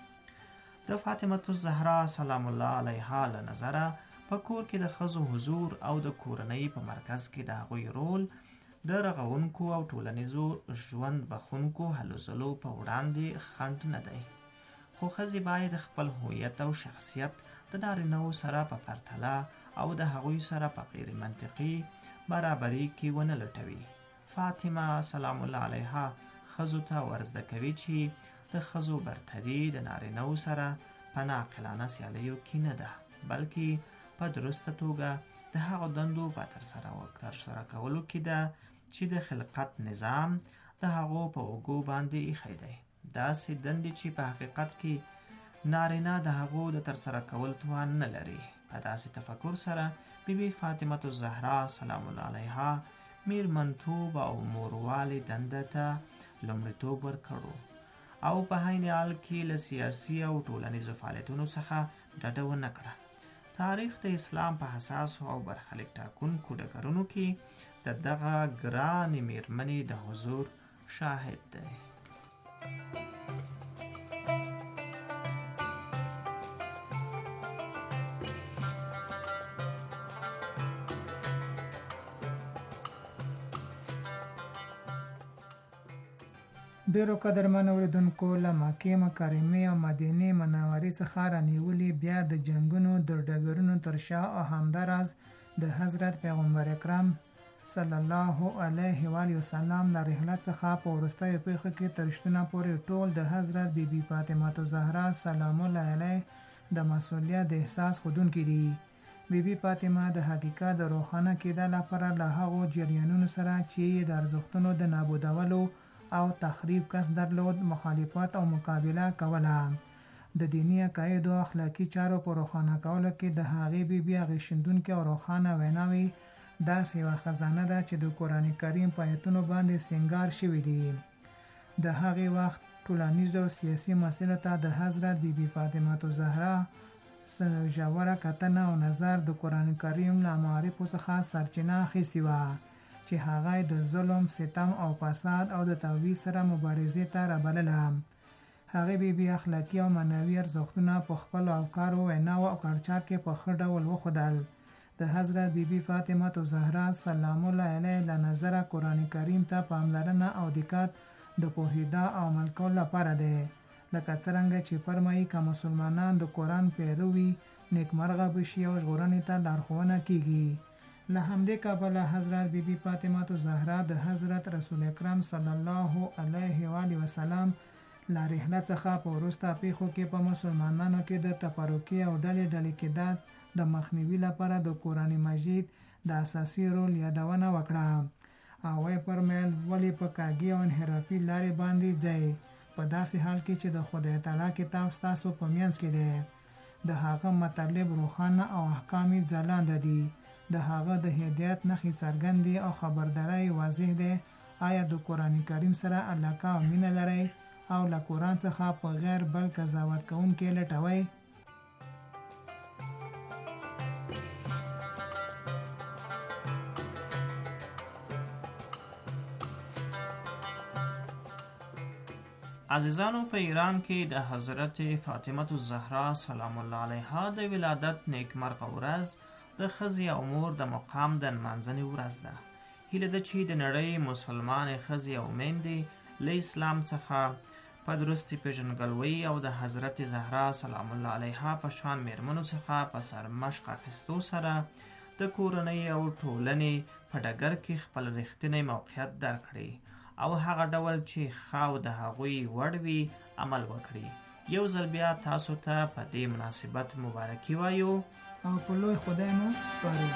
د فاطمه الزهرا سلام الله علیها له نظره په کور کې د ښځو حضور او د کورنۍ په مرکز کې د هغوی رول د رغونکو او ټولنیزو ژوند بخونکو هلو ځلو په وړاندې خنډ نه دی، خو ښځې باید خپل هویت او شخصیت د نارینه‌و سره په پرتله او د هغوی سره په غیر منطقي برابري کې ونه لټوي. فاطمه سلام الله علیها ښځو ته ورزده کوي چې د ښځو برتري د نارینه‌و سره په ناعقلانه سیالیو کې نه ده، بلکې په درسته توګه د هغو دندو په ترسره کولو کې ده چې د خلقت نظام د هغو په اوږو باندې ایښی دی. داسې دندې چې په حقیقت کې نارینه د هغو د ترسره کولو توان نه لري. په داسې تفکر سره بی بی فاطمه الزهرا سلام الله علیها میرمنتوب او موروالې دنده ته لومړیتوب ورکړو او په عین حال کې له سیاسي او ټولنیزو فعالیتونو څخه ډډه ونه کړه. تاریخ د اسلام په حساسو او برخلیک ټاکونکو ډګرونو کې د دغه ګرانې میرمنې د حضور شاهد دی. ډیرو قدرمن اوریدونکو، له مکې مکرمې او مدینې منورې څخه رانیولې بیا د جنګونو د ډګرونو تر شا او همداراز د حضرت پیغمبر اکرم صلی الله علیه و آله وسلم له رحلت څخه په وروستیو پیښو کې تر شتونه پورې ټول د حضرت بی بی فاطمه الزهرا سلام الله علیه د مسؤلیت د احساس ښودونکي دي. بی بی فاطمه د حقیقت د روښانه کېدا لپاره له هغو جریانونو سره چې د ارزښتونو د نابودولو او تخریب کس درلود مخالفت او مقابله کوله. د دیني عقایدو او اخلاقي چارو په روښانه کولو کې د هغې بی بی اغېزمنونکې او روښانه ویناوې داسې یوه خزانه ده چې د قرآن کریم په آیتونو باندې سینګار شوي دي. د هغې وخت ټولنیزو او سیاسي مسایلو ته د حضرت بی بی فاطمه الزهرا ژوره کتنه او نظر د قرآن کریم له معارفو څخه سرچینه اخیستې وه چې هغه د ظلم، ستم او فساد او د توحید سره مبارزې ته رابلله. هغې بیبي اخلاقي او معنوي ارزښتونه په خپلو افکارو، ویناوو او کړچار کې په ښه ډول وښودل. د حضرت بیبي فاطمه الزهرا سلام الله علیها له نظره قرآن کریم ته پاملرنه او دقت د پوهېدا او عمل کولو لپاره دی. لکه څرنګه چې فرمایي که مسلمانان د قرآن پیروي نیکمرغه بشي او ژغورنې ته لارښوونه کیږي. له همدې کبله حضرت بیبي فاطمه الزهرا د حضرت رسول اکرم صلی الله علیه و آله وسلم له رحلت څخه په وروسته پیښو کې په مسلمانانو کې د تفرقې او ډلې ډلې کېدات د مخنیوي لپاره د قرآن مجید د اساسي رول یادونه وکړه او ویې فرمیل ولې په کاږي او انحرافي لارې باندې ځئ، په داسې حال کې چې د خدای تعالی کتاب ستاسو په منځ کې دی. د هغه مطالب روښانه او احکام یې ځلانده دي. د هغه د هدایت نښې څرګندې او خبرداری واضح دی. آیا د قرآن کریم سره علاقه او مینه لرئ او له قرآن څخه په غیر بل قضاوت کوونکي لټوئ؟ عزیزانو، په ایران کې د حضرت فاطمه الزهرا سلام الله علیها د ولادت نیکمرغه ورځ د ښځې او مور د مقام د نمانځنې ورځ ده. هیله ده چې د نړۍ مسلمان ښځې او میندې له اسلام څخه په درستې پیژندګلوۍ او د حضرت زهرا سلام الله علیها په شان میرمنو څخه په سرمشق اخیستو سره د کورنۍ او ټولنې په ډګر کې خپل رښتینی موقعیت درک کړي او هغه ډول چې خاو د هغوی وړ وي عمل وکړي. یو ځل بیا تاسو ته په دې مناسبت مبارکي وایو او په لوی خدای مو سپارو.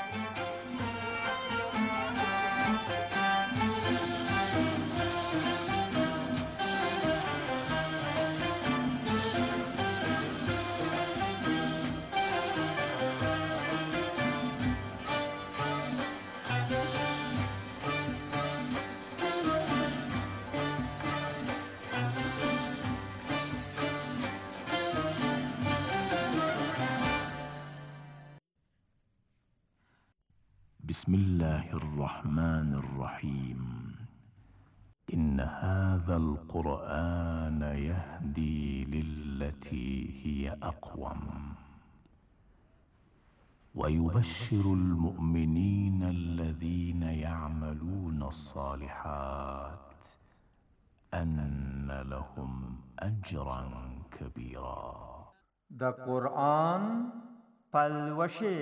بسم الله الرحمن الرحيم. إن هذا القرآن يهدي للتي هي أقوم ويبشر المؤمنين الذين يعملون الصالحات أن لهم أجرا كبيرا. د قرآن پلوشې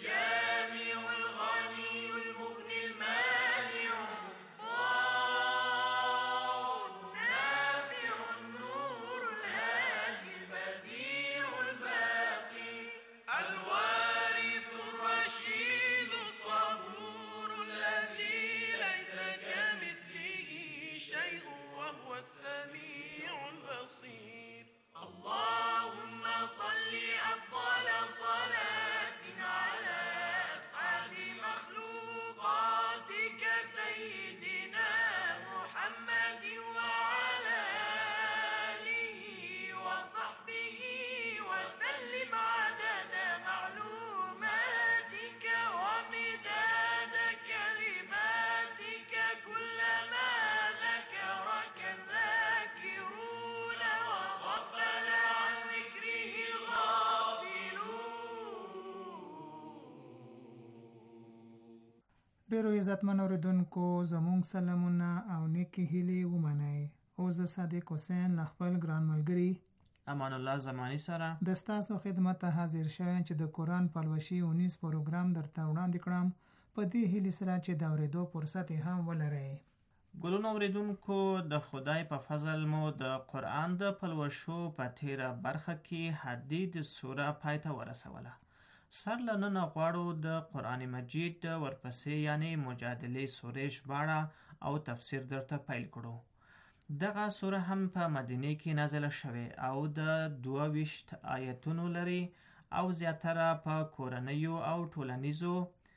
ډیرو عزتمن اوریدونکو زموږ سلامونه او نیکې هیلې ومنئ. او زه صادق حسین له خپل ګران ملګري امان الله زمانی سره د ستاسو خدمت ته حاضر شوم چې د قرآن پلوشي اونیز پروګرام درته وړاندې کړم، په دې هیلې سره چې د اورېدو فرصت هم ولرئ. ګلونو اوریدونکو، د خدای په فضل مو د قرآن د پلوشو په تیره برخه کې حدید سوره پای ته ورسوله. سر له ننه غواړو د قرآن مجید ورپسې یعنی مجادلې سورې ژباړه او تفسیر درته پیل کړو. دغه سوره هم په مدینه کې نازله شوې او د دوه ویشت آیتونو لري او زیاتره په کورنیو او ټولنیزو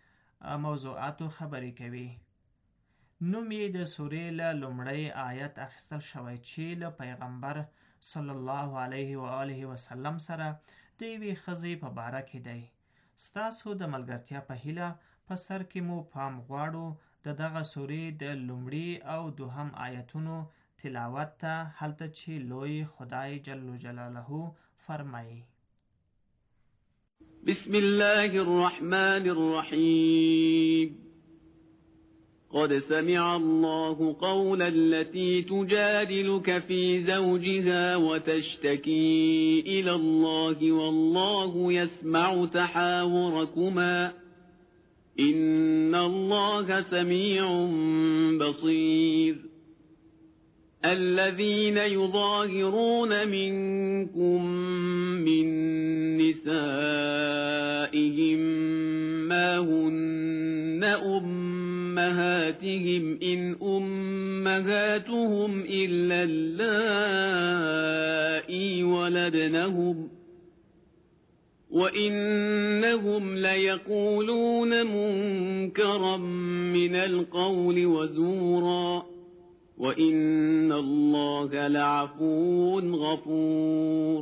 موضوعاتو خبرې کوي. نوم یې د سورې له لومړی آیت اخیستل شوی چې له پیغمبر صلی الله علیه و آله وسلم سره د یوې ښځې په باره کې دی. ستاسو د ملګرتیا په هیله په سر کې مو پام غواړو د دغه سورې د لومړي او دوهم آیتونو تلاوت ته هلته چې لوی خدای جل جلاله فرمایي: بسم الله الرحمن الرحيم. قد سمع الله قول التي تجادلك في زوجها وتشتكي إلى الله والله يسمع تحاوركما إن الله سميع بصير. الذين يظاهرون منكم من نسائهم ما هن أمهاتهم إن أمهاتهم إلا اللائي ولدنهم وإنهم ليقولون منكرا من القول وزورا وَإِنَّ اللَّهَ لَعَفُوٌّ غَفُورٌ.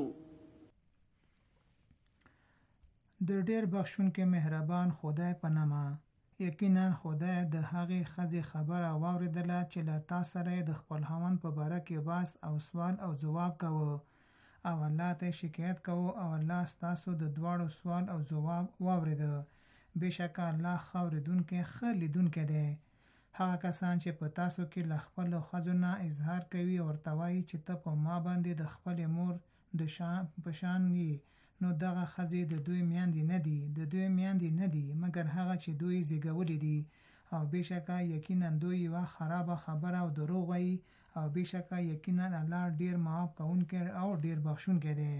د ډېر بخښونکي مهربان خدای په نامه. یقینا خدای د هغې ښځې خبره واورېدله چې له تا سره یې د خپل خاوند په باره کې بحث او سوال او ځواب کوه او الله ته شکایت کوه او الله ستاسو د دواړو سوال او ځواب واورېده. بېشکه الله ښه اورېدونکی ښه لیدونکی دی. هغه کسان چې په تاسو کې له خپلو ښځو نه اظهار کوي او ورته وایي چې ته په ما باندې د خپلې مور د شان په شان یې، نو دغه ښځې د دوی میندې نه دي د دوی میندې نه دي مګر هغه چې دوی زیږولي دي، او بېشکه یقینا دوی یوه خرابه خبره او دروغ وایي، او بېشکه یقینا الله ډېر معاف کوونکی او ډېر بخښونکی دی.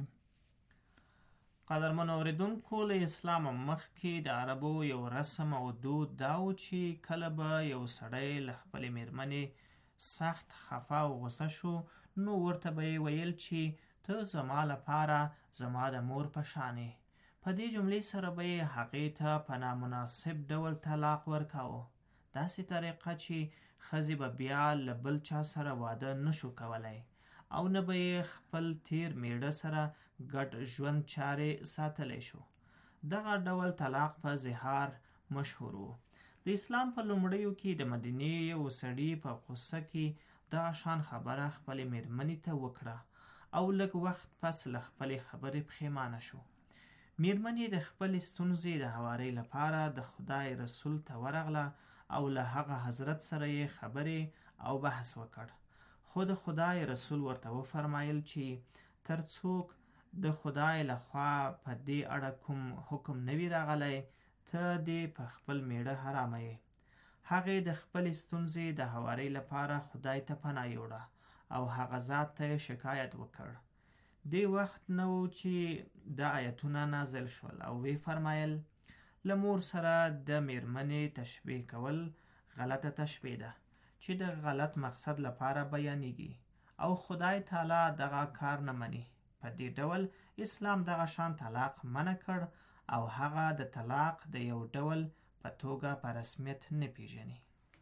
قدرمن اوریدونکو، له اسلام مخکې د عربو یو رسم او دود دا و چې کله به یو سړی له خپلې مېرمنې سخت خفه او غوسه شو، نو ورته به یې ویل چې ته زما لپاره زما د مور په شان یې. په دې جملې سره به یې هغې ته په نامناسب ډول طلاق ورکاوه، داسې طریقه چې ښځې به بیا له بل چا سره واده نشو کولی او نه به یې خپل تیر میړه سره ګډ ژوند چارې ساتلی شو. دغه ډول طلاق په زهار مشهور و. د اسلام په لومړیو کې د مدینې یو سړي په غوسه کې دغه شان خبره خپلې مېرمنې ته وکړه او لږ وخت پس له خپلې خبرې پښیمانه شو. مېرمن یې د خپلې ستونزې د هوارۍ لپاره د خدای رسول ته ورغله او له هغه حضرت سره یې خبرې او بحث وکړ. خو د خدای رسول ورته وفرمایل چې تر څوک د خدای لخوا په دې اړه کوم حکم نه وي راغلی، ته دې په خپل میړه حرامه یې. هغې د خپلې ستونزې د هوارۍ لپاره خدای ته پناه یوړه او هغه ذات ته یې شکایت وکړ. دې وخت نه و چې دا آیتونه نازل شول او وی فرمایل له مور سره د مېرمنې تشبیه کول غلطه تشبیه ده چې د غلط مقصد لپاره بیانېږي او خدای تعالی دغه کار نه مني. په دې ډول اسلام دغه شان طلاق منع کړ او هغه د طلاق د یو ډول په توګه په رسمیت نه پیژني.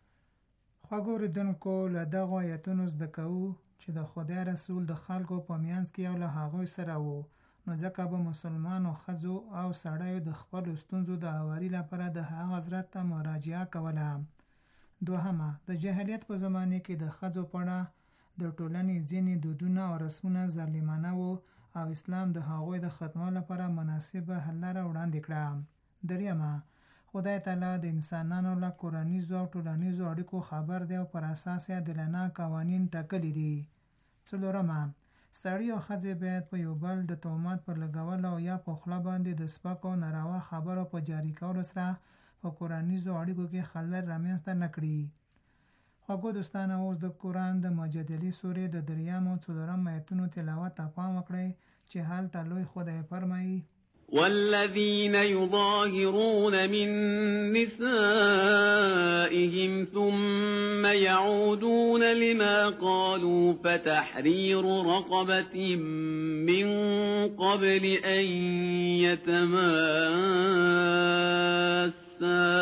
خوږو اورېدونکو، له دغو آیتونو زده کوو چې د خدای رسول د خلکو په منځ کې یو له هغوی سره و، نو ځکه به مسلمانو ښځو او سړیو د خپلو ستونزو د هواري لپاره د هغه حضرت ته مراجعه کوله. دوهمه، د جاهلیت په زمانه کې د ښځو په اړه د ټولنې ځینې دودونه او رسمونه ظالمانه وو او اسلام د هغوی د ختمولو لپاره مناسبه حل لاره وړاندې کړه. دریمه، خدای تعالی د انسانانو له کورنیزو او ټولنیزو اړیکو خبر دی او پر اساس یې عادلانه قوانین ټاکلي دي. څلورمه، سړي او ښځې باید په یو بل د تهمت پر لګولو او یا په خوله باندې د سپکو او ناروا خبرو په جاري کولو سره په کورنیزو اړیکو کې خلل رامنځته نه کړي. خوږو دوستانه، اوس د قرآن د مجادلې سورې د دریم او څلورم آیتونو تلاوت ته پام وکړئ چې هلته لوی خدای فرمایي: والذين يظاهرون من نسائهم ثم يعودون لما قالوا فتحرير رقبة من قبل أن يتماسا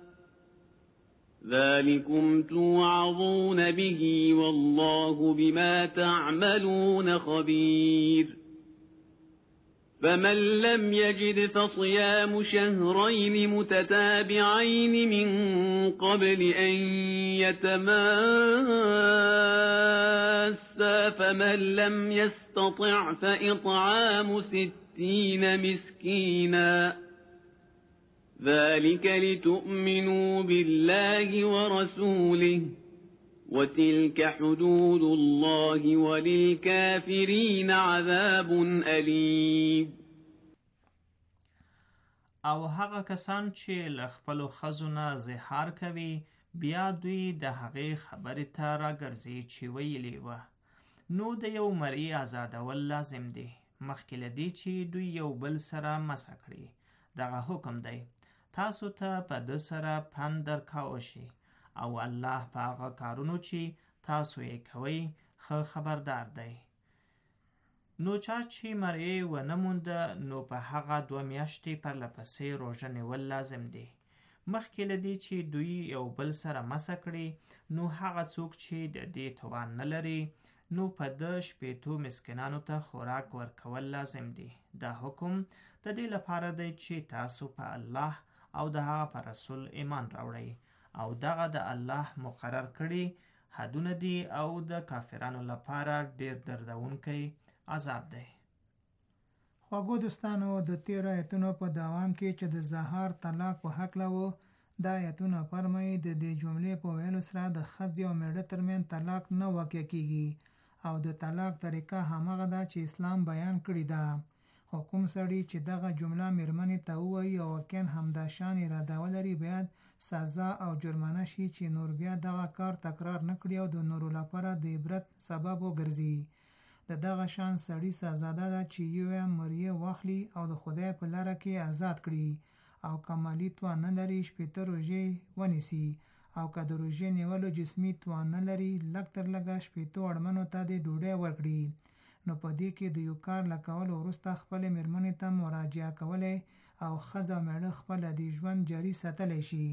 ذلكم توعظون به والله بما تعملون خبير. فمن لم يجد فصيام شهرين متتابعين من قبل أن يتماسا فمن لم يستطع فإطعام ستين مسكينا ذلك لتؤمنوا بالله ورسوله وتلك حدود الله وللكافرين عذاب أليم. او هغه کسان چې له خپلو ښځو نه زهار کوي بیا دوی د هغې خبرې ته راګرځي چې ویلې وه نو د یو مرئي آزادول لازم دی مخکې له دې چې دوی یو بل سره مسه کړي. دغه حکم دی تاسو ته په ده سره پند درکاوه شي او الله په هغه کارونو چې تاسو یې کوئ ښه خبردار دی. نو چا چې مرئي ونه مونده نو په هغه دوه میاشتې پرله پسې روژه نیول لازم دی. مخکې له دې چې دوی یو بل سره مسه کړي نو هغه څوک چې د دې توان نه لري نو په ده شپېتو مسکینانو ته خوراک ورکول لازم دی. دا حکم د دې لپاره دی چې تاسو په الله او د هغه په رسول ایمان راوړئ او دغه د الله مقرر کړي حدونه دي او د کافرانو لپاره ډیر دردونکی عذاب دی. خواږو دوستانو د تیرو آیتونو په دوام کې چې د زهار طلاق په هکله و دا آیتونه فرمایي د دې جملې په ویلو سره د ښځې او میړه ترمنځ طلاق نه واقع کیږي او د طلاق طریقه همغه ده چې اسلام بیان کړې ده. خو کوم سړی چې دغه جمله میرمنې ته ووایي او واقعا همدا شان اراده ولري باید سزا او جرمانه شي چې نور بیا دغه کار تکرار نه کړي او د نورو لپاره د عبرت سبب وګرځي. د دغه شان سړی سزا ده چې یو مریه واخلي او د خدای په لاره کې آزاد کړي او کمالي توان نه لري شپېته روژې ونیسي او که د روژې نیولو جسمي توان نه لري لږ تر لږه شپېتو اړمنو ته د ډوډۍ ورکړي. نو په دې کې د یو کار له کولو وروسته خپلې مېرمنې ته مراجعه کولی او ښځه او میړه خپله د ژوند جاري ساتلی شي.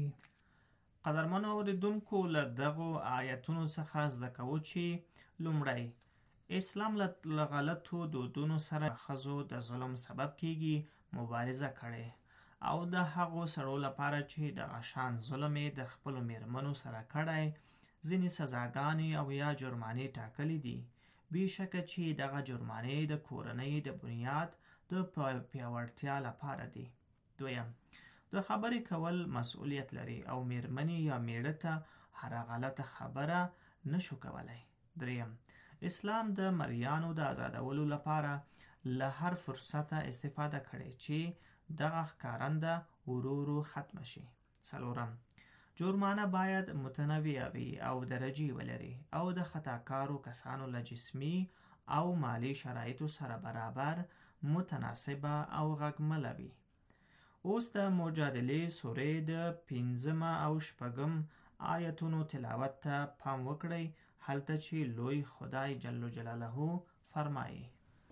قدرمنو اورېدونکو له دغو آیتونو څخه زده کوو چې لومړی اسلام له غلطو دودونو سره ښځو د ظلم سبب کیږي مبارزه کړې او د هغو سړو لپاره چې دغه شان ظلم یې د خپلو مېرمنو سره کړی ځینې سزاګانې او یا جرمانې ټاکلي دي. بېشکه چې دغه جرمانې د کورنۍ د بنیاد د پیاوړتیا لپاره دي. دویم د خبرې کول مسئولیت لري او مېرمنې یا میړه ته هره غلطه خبره نشو کولی. دریم اسلام د مریانو د آزادولو لپاره له هر فرصته استفاده کړي چې دغه ښکارنده ورو ورو ختمه شي. څلورم جرمانه باید متنوع وي او درجې ولري او د خطاکارو کسانو له جسمي او مالی شرایطو سره برابر متناسبه او غږمله وي. اوس د مجادلې سورې د پنځمه او شپږم آیتونو تلاوت ته پام وکړئ هلته چې لوی خدای جل جلاله فرمایي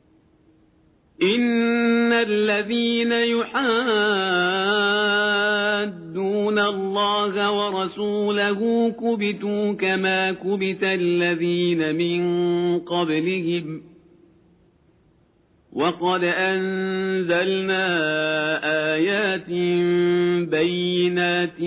إن الذين يحادون الله ورسوله كبتوا كما كبت الذين من قبلهم وقد أنزلنا آيات بينات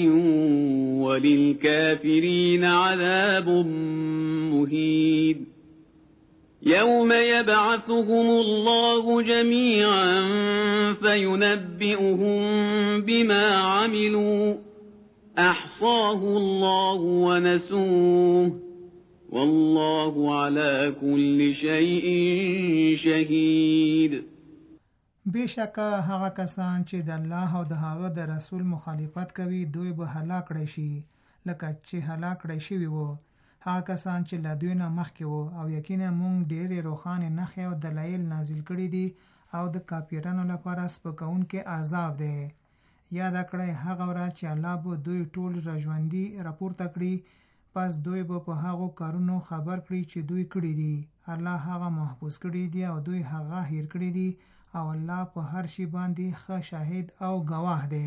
وللكافرين عذاب مهين. يوم يبعثهم الله جميعا فينبئهم بما عملوا أحصاه الله ونسوه والله على كل شيء شهيد. بشکه هغه کسان چې د الله او د هغه د رسول مخالفت کوي دوی به هلاک کړي شي لکه چې هلاک کړي شوي وو هغه کسان چې له دوی نه مخکې وو او یقینا موږ ډېرې روښانه نښې او دلایل نازل کړي دي او د کافرانو لپاره سپکونکی عذاب دی. یاد کړئ هغه ورځ چې الله به دوی ټول راژوندي راپورته کړي پس دوی به په هغو کارونو خبر کړي چې دوی کړي دي. الله هغه محفوظ کړي دي او دوی هغه هیر کړي دي او الله په هر شي باندې ښه شاهد او گواه دی.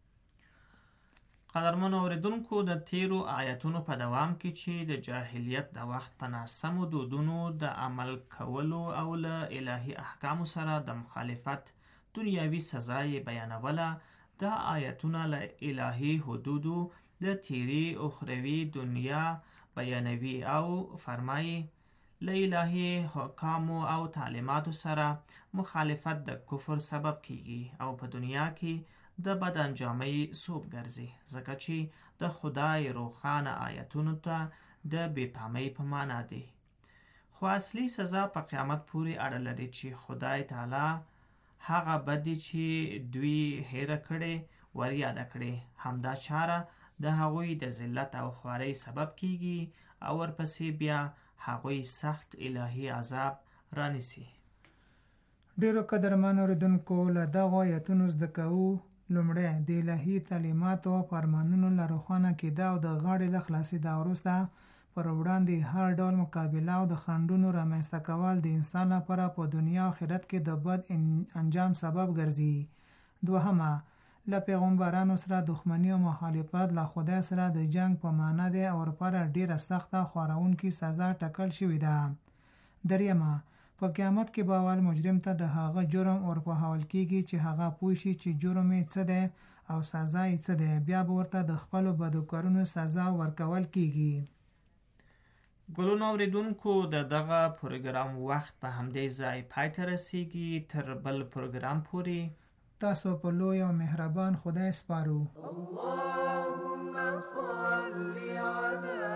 قدرمنو اوریدونکو د تیرو آیتونو په دوام کې چې د جاهلیت د وخت په ناسمو دودونو د عمل کولو او له الهي احکامو سره د مخالفت دنیاوي سزا یې بیانوله. دا آیتونه له الهي حدودو د تیری اخروي دنیا بیانوي او فرمایي له الهي حکامو او تعلیماتو سره مخالفت د کفر سبب کیږي او په دنیا کې د بد انجامۍ سوب ګرځي، ځکه چې د خدای روښانه آیتونو ته د بېپامۍ په معنا دی. خو اصلي سزا په قیامت پورې اړه لري چې خدای تعالی هغه بدي چې دوی هېره کړې ور یاده کړې. همدا چاره د هغوی د ذلت او خوارۍ سبب کیږي او ورپسې بیا هغوی سخت الهي عذاب رانیسي. ډیرو قدرمن اوریدونکو، له دغو آیتونو زده کوو لومړی د الهي تعلیماتو او فرمانونو له روښانه کېده او د غاړې له خلاصېدا وروسته پر وړاندې هر ډول مقابله او د خنډونو رامنځته کول د انسان لپاره په دنیا او آخرت کې د بد انجام سبب ګرځي. دوهمه، له پیغمبرانو سره دښمني او مخالفت له خدای سره د جنگ په معنا دی او ورپاره ډیره سخته خوارونکې سزا ټاکل شوې ده. دریمه، په قیامت کې به اول مجرم ته د هغه جرم ورپوهول کیږي چې هغه پوه شي چې جرم یې څه دی او سزا یې څه دی، بیا به ورته د خپلو بدو کارونو سزا ورکول کیږي. ګلونو اوریدونکو، د دغه پروګرام وخت په همدې ځای پای ته رسیږي. تر بل پروګرام پورې تاسو په لوی او مهربان خدای سپارو. اللهم صل علی